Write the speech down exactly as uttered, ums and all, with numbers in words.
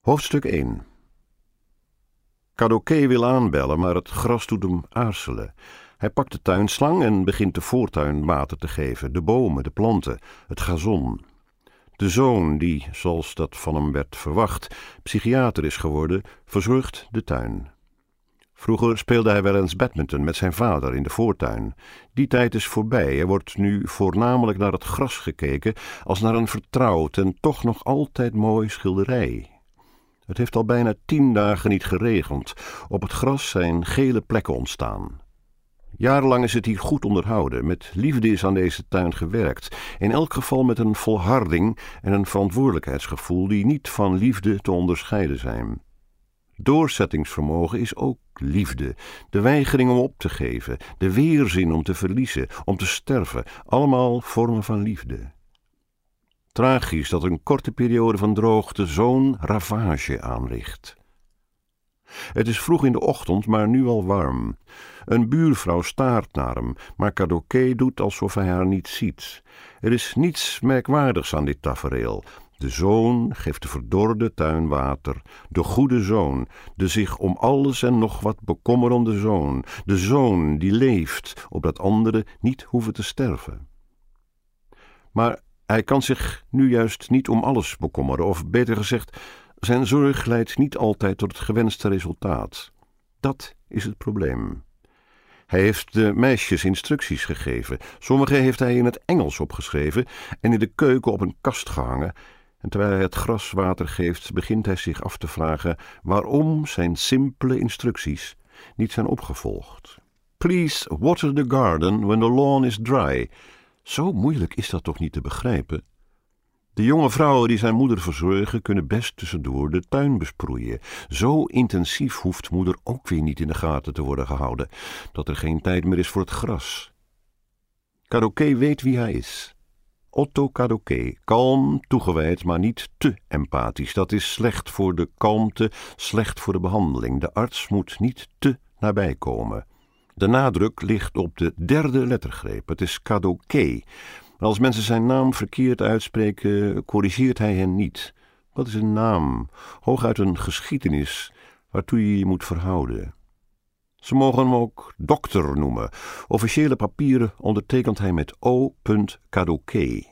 Hoofdstuk één. Cadoquet wil aanbellen, maar het gras doet hem aarzelen. Hij pakt de tuinslang en begint de voortuin water te geven, de bomen, de planten, het gazon. De zoon, die, zoals dat van hem werd verwacht, psychiater is geworden, verzorgt de tuin. Vroeger speelde hij wel eens badminton met zijn vader in de voortuin. Die tijd is voorbij. Er wordt nu voornamelijk naar het gras gekeken als naar een vertrouwd en toch nog altijd mooi schilderij. Het heeft al bijna tien dagen niet geregend. Op het gras zijn gele plekken ontstaan. Jarenlang is het hier goed onderhouden. Met liefde is aan deze tuin gewerkt. In elk geval met een volharding en een verantwoordelijkheidsgevoel die niet van liefde te onderscheiden zijn. Doorzettingsvermogen is ook liefde. De weigering om op te geven, de weerzin om te verliezen, om te sterven. Allemaal vormen van liefde. Tragisch dat een korte periode van droogte zo'n ravage aanricht. Het is vroeg in de ochtend, maar nu al warm. Een buurvrouw staart naar hem, maar Cadoquet doet alsof hij haar niet ziet. Er is niets merkwaardigs aan dit tafereel. De zoon geeft de verdorde tuin water. De goede zoon, de zich om alles en nog wat bekommerende zoon. De zoon die leeft, opdat anderen niet hoeven te sterven. Maar hij kan zich nu juist niet om alles bekommeren, of beter gezegd, zijn zorg leidt niet altijd tot het gewenste resultaat. Dat is het probleem. Hij heeft de meisjes instructies gegeven. Sommige heeft hij in het Engels opgeschreven en in de keuken op een kast gehangen. En terwijl hij het gras water geeft, begint hij zich af te vragen waarom zijn simpele instructies niet zijn opgevolgd. Please water the garden when the lawn is dry. Zo moeilijk is dat toch niet te begrijpen? De jonge vrouwen die zijn moeder verzorgen kunnen best tussendoor de tuin besproeien. Zo intensief hoeft moeder ook weer niet in de gaten te worden gehouden, dat er geen tijd meer is voor het gras. Cadoquet weet wie hij is. Otto Cadoquet, kalm, toegewijd, maar niet te empathisch. Dat is slecht voor de kalmte, slecht voor de behandeling. De arts moet niet te nabij komen. De nadruk ligt op de derde lettergreep. Het is Cadoquet. Maar als mensen zijn naam verkeerd uitspreken, corrigeert hij hen niet. Wat is een naam? Hooguit een geschiedenis waartoe je je moet verhouden. Ze mogen hem ook dokter noemen. Officiële papieren ondertekent hij met O. Cadoquet.